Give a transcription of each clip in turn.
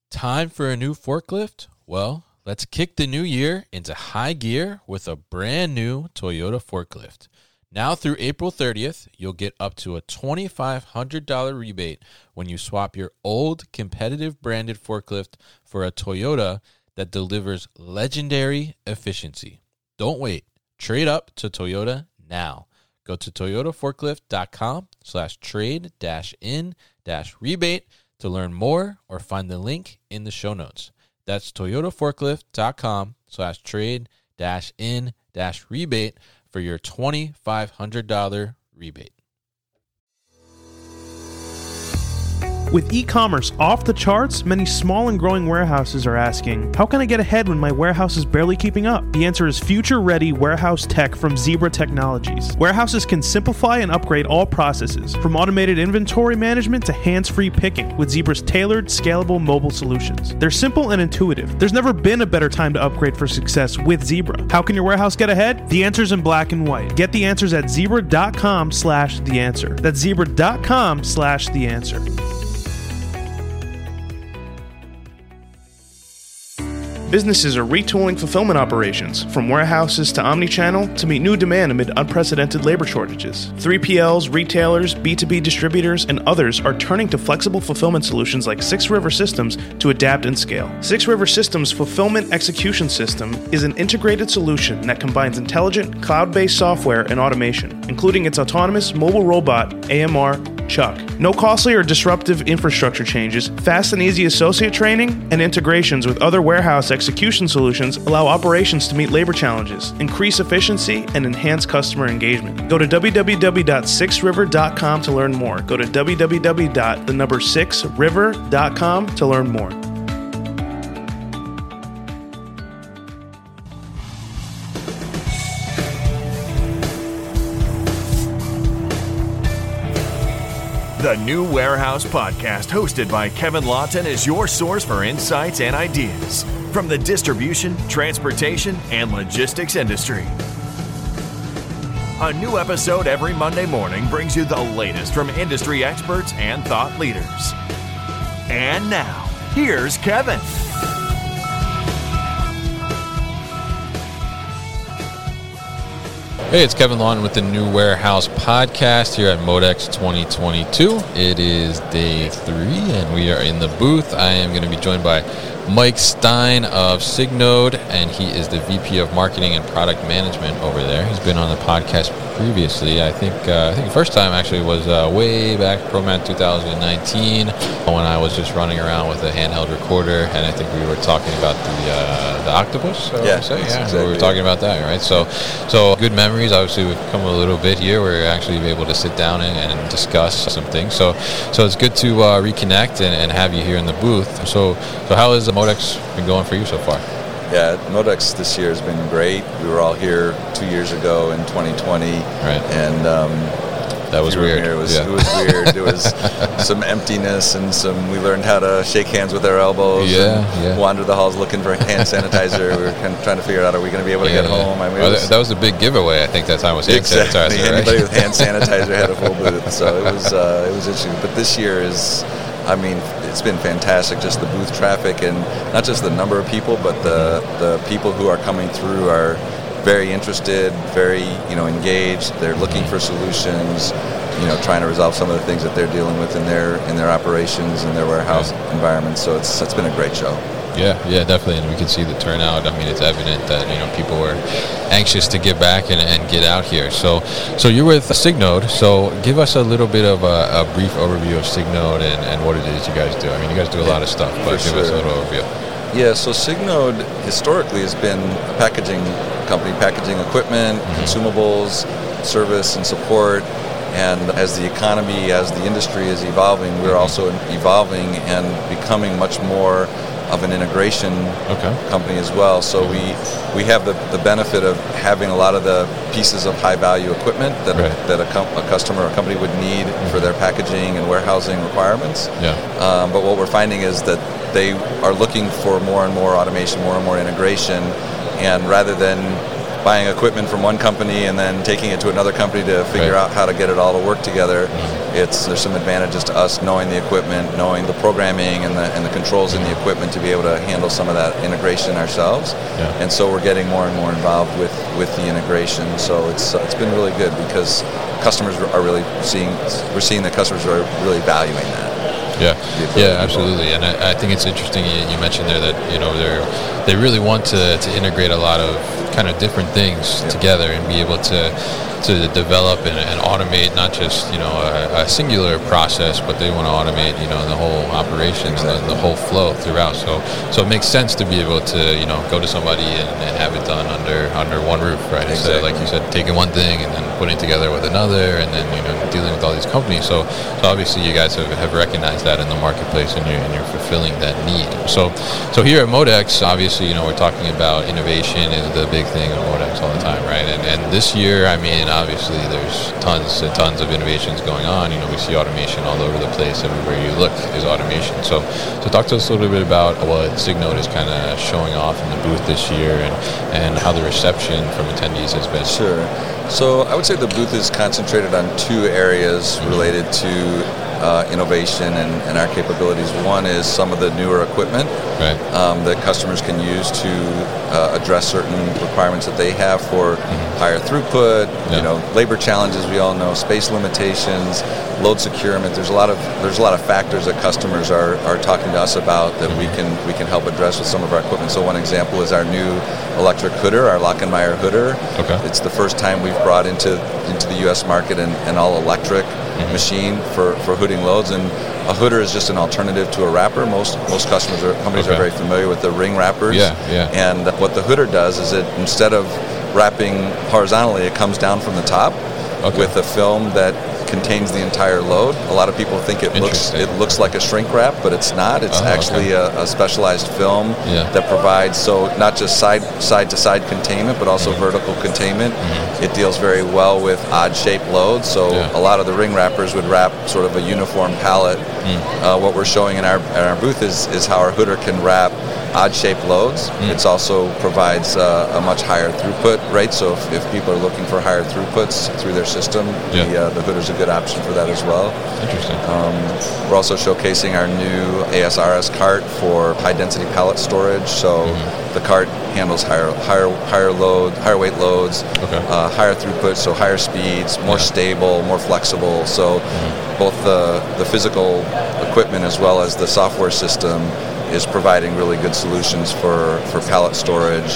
Time for a new forklift? Well, let's kick the new year into high gear with a brand new Toyota forklift. Now through April 30th, you'll get up to a $2,500 rebate when you swap your old competitive branded forklift for a Toyota that delivers legendary efficiency. Don't wait. Trade up to Toyota now. Go to toyotaforklift.com/trade-in-rebate to learn more or find the link in the show notes. That's toyotaforklift.com/trade-in-rebate for your $2,500 rebate. With e-commerce off the charts, many small and growing warehouses are asking, how can I get ahead when my warehouse is barely keeping up? The answer is future-ready warehouse tech from Zebra Technologies. Warehouses can simplify and upgrade all processes, from automated inventory management to hands-free picking, with Zebra's tailored, scalable mobile solutions. They're simple and intuitive. There's never been a better time to upgrade for success with Zebra. How can your warehouse get ahead? The answer's in black and white. Get the answers at zebra.com/theanswer. That's zebra.com/theanswer. Businesses are retooling fulfillment operations, from warehouses to omnichannel, to meet new demand amid unprecedented labor shortages. 3PLs, retailers, B2B distributors, and others are turning to flexible fulfillment solutions like 6 River Systems to adapt and scale. 6 River Systems Fulfillment Execution System is an integrated solution that combines intelligent, cloud-based software and automation, including its autonomous mobile robot, AMR, Chuck. No costly or disruptive infrastructure changes, fast and easy associate training, and integrations with other warehouse execution solutions allow operations to meet labor challenges, increase efficiency, and enhance customer engagement. Go to www.6river.com to learn more. Go to www.6river.com to learn more. The New Warehouse Podcast, hosted by Kevin Lawton, is your source for insights and ideas from the distribution, transportation, and logistics industry. A new episode every Monday morning brings you the latest from industry experts and thought leaders. And now, here's Kevin. Hey, it's Kevin Lawton with the New Warehouse Podcast here at Modex 2022. It is day 3, and we are in the booth. I am going to be joined by Mike Stein of Signode, and he is the VP of Marketing and Product Management over there. He's been on the podcast previously. I think the first time actually was way back, ProMat 2019, when I was just running around with a handheld recorder, and I think we were talking about the octopus. Exactly. We were talking about that, right? So good memories. Obviously, we've come a little bit here. We're actually able to sit down and discuss some things. So it's good to reconnect and have you here in the booth. So how has the Modex been going for you so far? Yeah, Modex this year has been great. We were all here 2 years ago in 2020, right? And that was weird. It was weird. There was some emptiness and we learned how to shake hands with our elbows. Yeah. Wander the halls looking for hand sanitizer. We were kind of trying to figure out, are we going to be able to get home? I mean, that was the big giveaway. I think that time was hand sanitizer. Right? Anybody with hand sanitizer had a full booth, so it was interesting. But this year is, I mean, it's been fantastic. Just the booth traffic, and not just the number of people, but the people who are coming through are very interested, very engaged. They're looking for solutions, trying to resolve some of the things that they're dealing with in their operations and their warehouse environment. So it's been a great show. Yeah, definitely, and we can see the turnout. I mean, it's evident that people were anxious to get back and get out here. So you're with Signode. So give us a little bit of a brief overview of Signode and what it is you guys do. I mean, you guys do a lot of stuff, but give us a little overview. Yeah, so Signode historically has been a packaging company, packaging equipment, consumables, service, and support. And as the economy, as the industry is evolving, we're also evolving and becoming much more of an integration company as well. So we have the benefit of having a lot of the pieces of high-value equipment that a customer or company would need for their packaging and warehousing requirements. But what we're finding is that they are looking for more and more automation, more and more integration, and rather than buying equipment from one company and then taking it to another company to figure out how to get it all to work together. There's some advantages to us knowing the equipment, knowing the programming and the controls in the equipment to be able to handle some of that integration ourselves. And so we're getting more and more involved with the integration. So it's been really good because customers are really we're seeing that customers are really valuing that. Yeah, absolutely. And I think it's interesting you mentioned there that they really want to integrate a lot of kind of different things together and be able to develop and automate not just a singular process, but they want to automate the whole operation and the whole flow throughout. So it makes sense to be able to go to somebody and have it done under one roof, right? Instead of, like you said, taking one thing and then putting it together with another, and then dealing with all these companies. So obviously you guys have recognized that in the marketplace, and you're fulfilling that need. So here at Modex, obviously we're talking about innovation is the big thing at Modex all the time, right? And this year, I mean, obviously there's tons and tons of innovations going on. We see automation all over the place. Everywhere you look is automation. So talk to us a little bit about what Signode is kind of showing off in the booth this year, and how the reception from attendees has been. Sure. So I would say the booth is concentrated on two areas related to innovation and our capabilities. One is some of the newer equipment that customers can use to address certain requirements that they have for higher throughput, labor challenges, we all know, space limitations, load securement. There's a lot of factors that customers are talking to us about that we can help address with some of our equipment. So one example is our new electric hooder, our Lachenmeier hooder. It's the first time we've brought into the U.S. market an all-electric machine for hooding loads, and a hooder is just an alternative to a wrapper. Most companies are very familiar with the ring wrappers. And what the hooder does is it, instead of wrapping horizontally, it comes down from the top with a film that contains the entire load. A lot of people think it looks like a shrink wrap, but it's not. It's actually a specialized film that provides not just side to side containment, but also vertical containment. It deals very well with odd shaped loads. So a lot of the ring wrappers would wrap sort of a uniform pallet. What we're showing in our booth is how our hooder can wrap odd shaped loads. It also provides a much higher throughput rate. So if people are looking for higher throughputs through their system, the hooder's a good option for that as well. Interesting. We're also showcasing our new ASRS cart for high density pallet storage. So the cart handles higher weight loads, higher throughput, so higher speeds, more stable, more flexible. So both the physical equipment as well as the software system is providing really good solutions for pallet storage.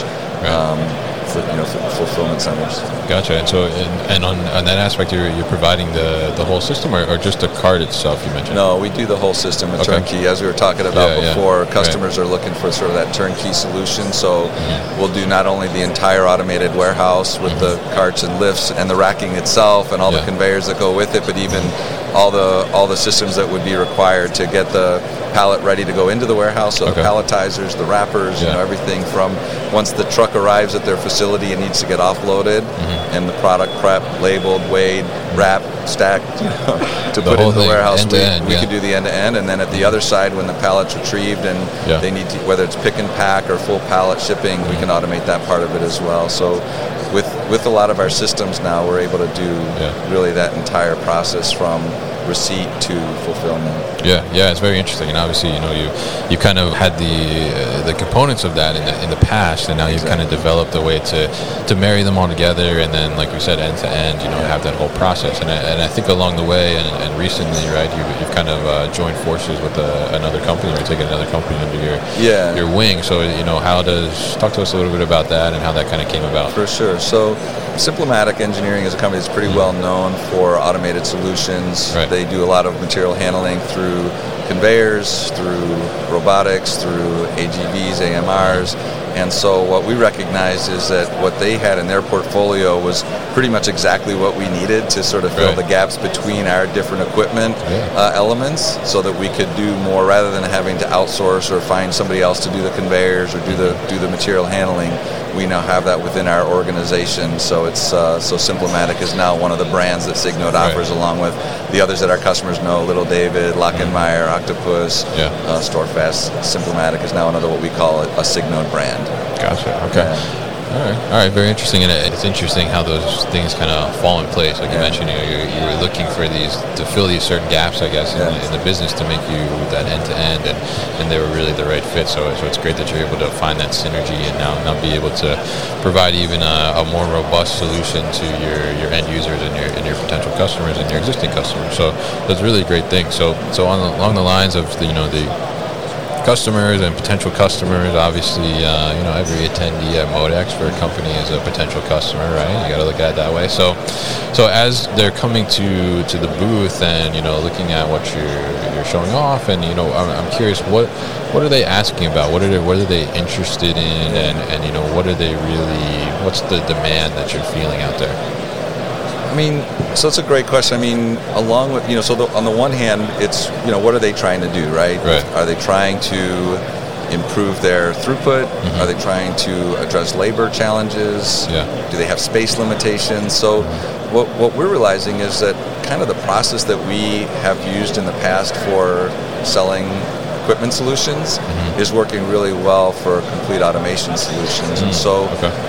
For fulfillment centers. Gotcha. And so, and on that aspect, you're providing the whole system, or just the cart itself? You mentioned. No, we do the whole system, a turnkey. As we were talking about before, customers are looking for sort of that turnkey solution. So we'll do not only the entire automated warehouse with the carts and lifts and the racking itself and all the conveyors that go with it, but even all the systems that would be required to get the pallet ready to go into the warehouse. So the palletizers, the wrappers, everything from once the truck arrives at their facility and needs to get offloaded, and the product prepped, labeled, weighed, wrapped, stacked, to put into the warehouse. We can do the end-to-end, and then at the other side, when the pallet's retrieved and they need to, whether it's pick and pack or full pallet shipping, we can automate that part of it as well. So with a lot of our systems now, we're able to do really that entire process from receipt to fulfillment. Yeah, it's very interesting, and obviously, you kind of had the components of that in the past, and now you've kind of developed a way to marry them all together, and then, like we said, end to end, have that whole process. And I think along the way, and recently, right, you've kind of joined forces with another company, or taken another company under your wing. So, talk to us a little bit about that and how that kind of came about. For sure. So, Simplematic Engineering is a company that's pretty well known for automated solutions. They do a lot of material handling through conveyors, through robotics, through AGVs, AMRs. And so what we recognized is that what they had in their portfolio was pretty much exactly what we needed to sort of fill the gaps between our different equipment elements, so that we could do more rather than having to outsource or find somebody else to do the conveyors or do the material handling. We now have that within our organization. So it's so Simplematic is now one of the brands that Signode offers, along with the others that our customers know: Little David, Lachenmeier, Octopus, Storefast. Simplematic is now another what we call a Signode brand. Gotcha. Okay. All right, very interesting. And it's interesting how those things kind of fall in place. Like you mentioned, you were looking for to fill these certain gaps, I guess, in the business to make you that end-to-end, and they were really the right fit. So it's great that you're able to find that synergy and now be able to provide even a more robust solution to your end users and your potential customers and your existing customers. So that's really a great thing. So along the lines of the customers and potential customers, obviously, every attendee at Modex for a company is a potential customer, right? You got to look at it that way. So as they're coming to the booth and looking at what you're showing off, and I'm curious, what are they asking about? What are they interested in, and what are they really? What's the demand that you're feeling out there? I mean, so it's a great question. I mean, along with, on the one hand, it's, what are they trying to do, right? Are they trying to improve their throughput? Mm-hmm. Are they trying to address labor challenges? Yeah. Do they have space limitations? So what we're realizing is that kind of the process that we have used in the past for selling equipment solutions is working really well for complete automation solutions. And so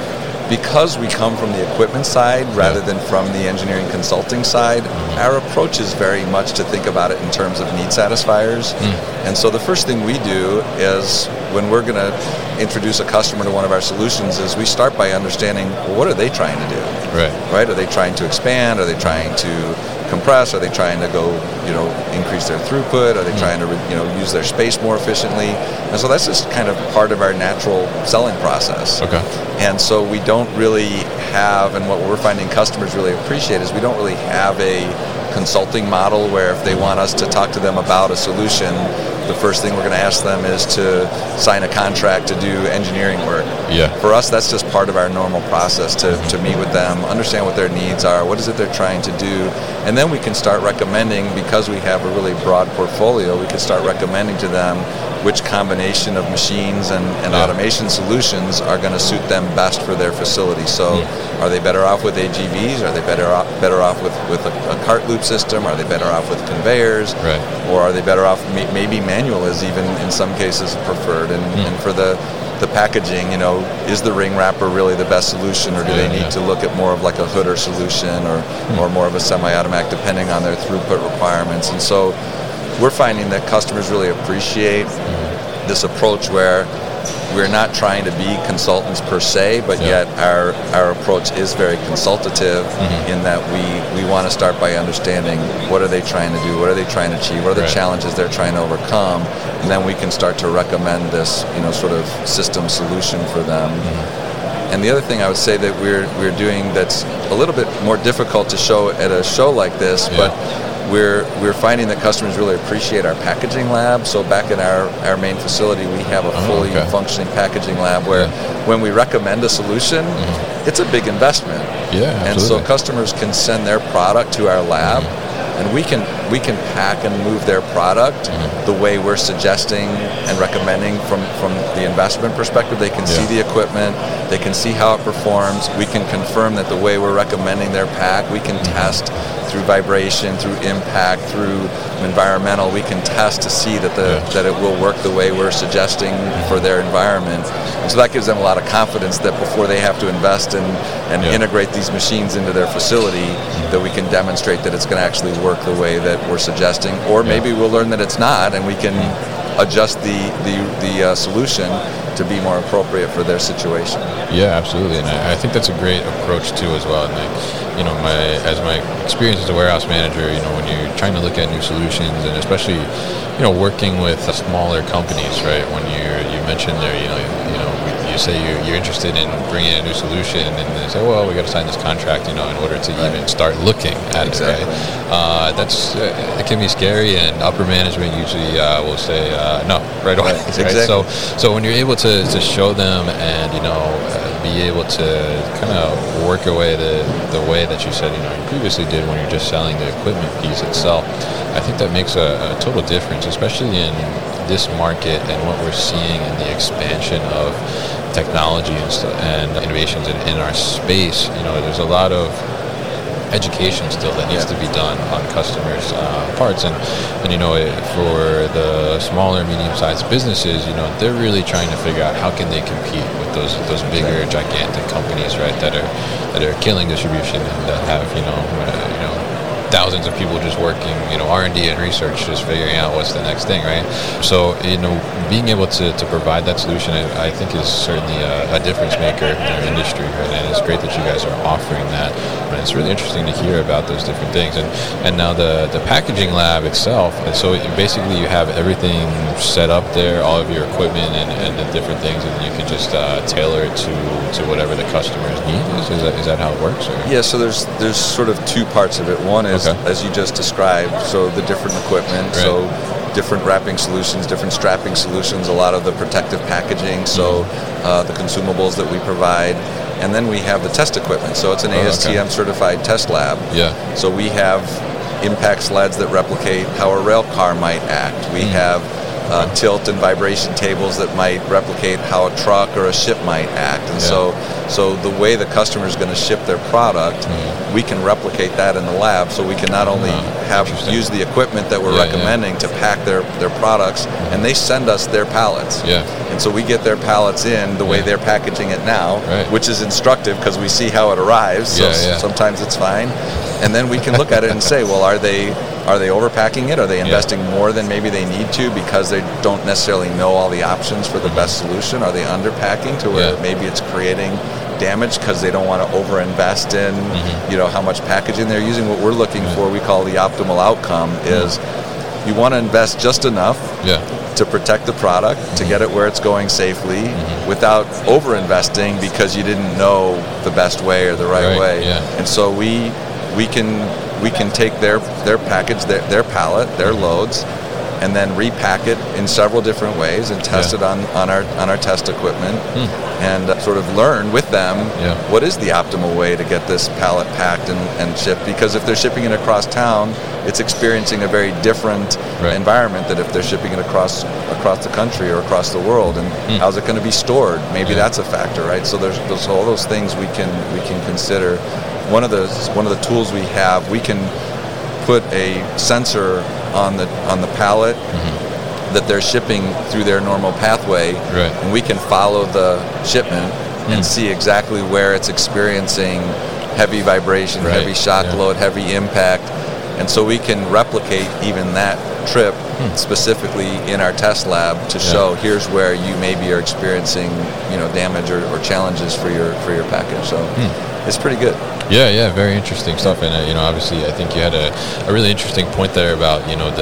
because we come from the equipment side rather than from the engineering consulting side, our approach is very much to think about it in terms of need satisfiers. And so the first thing we do is when we're going to introduce a customer to one of our solutions is we start by understanding, well, what are they trying to do? Right? Are they trying to expand? Are they trying to compress? Are they trying to go, increase their throughput? Are they trying to, use their space more efficiently? And so that's just kind of part of our natural selling process. Okay. And so we don't really have, and what we're finding customers really appreciate is we don't really have a consulting model where if they want us to talk to them about a solution, the first thing we're going to ask them is to sign a contract to do engineering work. Yeah. For us, that's just part of our normal process to meet with them, understand what their needs are, what is it they're trying to do, and then we can start recommending, because we have a really broad portfolio, we can start recommending to them which combination of machines and automation solutions are going to suit them best for their facility. So are they better off with AGVs? Are they better off with a cart loop system? Are they better off with conveyors? Right. Or are they better off, maybe manual is even in some cases preferred. And for the packaging, is the ring wrapper really the best solution, or do they need to look at more of like a hooder solution or more of a semi-automatic depending on their throughput requirements? And so we're finding that customers really appreciate this approach where we're not trying to be consultants per se, but yet our approach is very consultative in that we want to start by understanding what are they trying to do, what are they trying to achieve, what are the challenges they're trying to overcome, and then we can start to recommend this sort of system solution for them. And the other thing I would say that we're doing that's a little bit more difficult to show at a show like this, but we're finding that customers really appreciate our packaging lab. So back in our main facility, we have a fully functioning packaging lab where when we recommend a solution, it's a big investment. Yeah, absolutely. And so customers can send their product to our lab, and we can pack and move their product the way we're suggesting and recommending from the investment perspective. They can see the equipment, they can see how it performs. We can confirm that the way we're recommending their pack, we can test through vibration, through impact, through environmental. We can test to see that it will work the way we're suggesting for their environment. And so that gives them a lot of confidence that before they have to invest and integrate these machines into their facility, that we can demonstrate that it's going to actually work the way that we're suggesting. Or maybe we'll learn that it's not, and we can adjust the solution to be more appropriate for their situation. Yeah, absolutely, and I think that's a great approach too as well. And my experience as a warehouse manager, when you're trying to look at new solutions, and especially, working with smaller companies, right? When you mentioned there, you say you're interested in bringing in a new solution, and they say, well, we got to sign this contract, in order to even start looking at it, right? It can be scary, and upper management usually will say no right away. Right? Exactly. So when you're able to show them and be able to kind of work away the way that you said you previously did when you're just selling the equipment piece itself, I think that makes a total difference, especially in this market and what we're seeing in the expansion of technology and innovations in our space. There's a lot of education still that needs to be done on customers' parts, and for the smaller, medium-sized businesses, they're really trying to figure out how can they compete with those bigger, gigantic companies, right, that are killing distribution and that have thousands of people just working, R&D and research, just figuring out what's the next thing, right? So, being able to provide that solution, I think is certainly a difference maker in our industry, right? And it's great that you guys are offering that. And it's really interesting to hear about those different things. And now the packaging lab itself, so basically you have everything set up there, all of your equipment and the different things, and you can just tailor it to whatever the customers need. Is that how it works? Or? Yeah, so there's sort of two parts of it. One is, as you just described, so the different equipment, right. So different wrapping solutions, different strapping solutions, a lot of the protective packaging, so the consumables that we provide, and then we have the test equipment. So it's an ASTM certified test lab. Yeah. So we have impact sleds that replicate how a rail car might act. We have tilt and vibration tables that might replicate how a truck or a ship might act. And so the way the customer is going to ship their product, we can replicate that in the lab. So we can not only use the equipment that we're recommending to pack their products, and they send us their pallets. Yeah. And so we get their pallets in the way they're packaging it now, which is instructive because we see how it arrives. So sometimes it's fine. And then we can look at it and say, well, are they overpacking it? Are they investing more than maybe they need to because they don't necessarily know all the options for the best solution? Are they underpacking to where maybe it's creating damage because they don't want to overinvest in how much packaging they're using? What we're looking for, we call the optimal outcome, is you want to invest just enough to protect the product, to get it where it's going safely, without overinvesting because you didn't know the best way or the right way. And so we can take their package, their pallet, their loads, and then repack it in several different ways and test it on our test equipment and sort of learn with them what is the optimal way to get this pallet packed and shipped. Because if they're shipping it across town, it's experiencing a very different environment than if they're shipping it across the country or across the world. And how's it going to be stored? Maybe that's a factor, right? So there's all those things we can consider. One of the tools we have, we can put a sensor on the pallet that they're shipping through their normal pathway, and we can follow the shipment and see exactly where it's experiencing heavy vibration, heavy shock load, heavy impact, and so we can replicate even that trip specifically in our test lab to show here's where you maybe are experiencing damage or challenges for your package. So it's pretty good. Yeah, very interesting stuff. And obviously, I think you had a really interesting point there about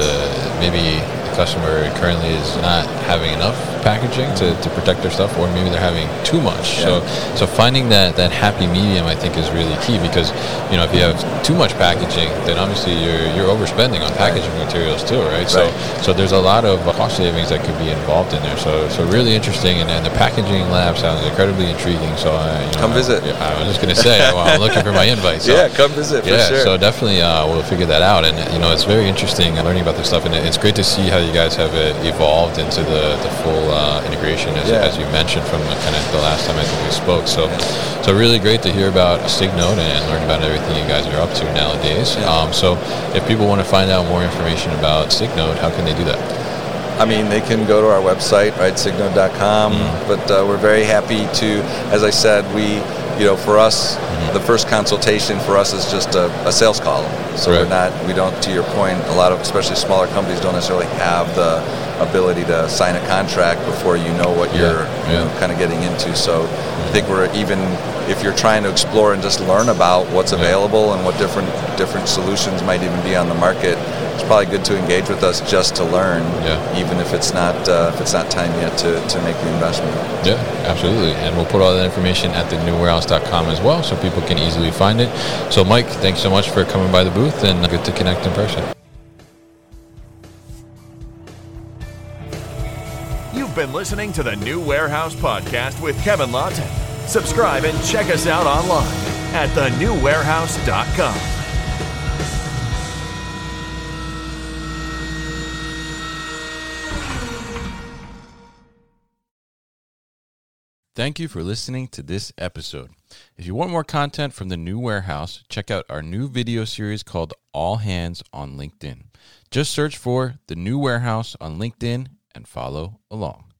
maybe the customer currently is not having enough packaging to protect their stuff, or maybe they're having too much. So finding that happy medium, I think, is really key, because if you have too much packaging, then obviously you're overspending on packaging materials too, right? So there's a lot of cost savings that could be involved in there. So really interesting, and the packaging lab sounds incredibly intriguing. So come visit. I was just going to say, I'm looking for my invite. So, come visit for sure. So definitely we'll figure that out, and it's very interesting learning about this stuff, and it's great to see how you guys have evolved into the full integration, as you mentioned from kind of the last time I think we spoke. So really great to hear about Signode and learn about everything you guys are up to nowadays. So if people want to find out more information about Signode, how can they do that? I mean, they can go to our website, right, signode.com, but we're very happy to, as I said, for us, the first consultation for us is just a sales call. So we don't, to your point, a lot of, especially smaller companies, don't necessarily have the ability to sign a contract before you know what you're kind of getting into. So I think if you're trying to explore and just learn about what's available and what different solutions might even be on the market, it's probably good to engage with us just to learn, even if it's not time yet to make the investment. Yeah, absolutely. And we'll put all that information at thenewwarehouse.com as well, so people can easily find it. So Mike, thanks so much for coming by the booth, and good to connect in person. You've been listening to the New Warehouse Podcast with Kevin Lawton. Subscribe and check us out online at thenewwarehouse.com. Thank you for listening to this episode. If you want more content from the New Warehouse, check out our new video series called All Hands on LinkedIn. Just search for the New Warehouse on LinkedIn and follow along.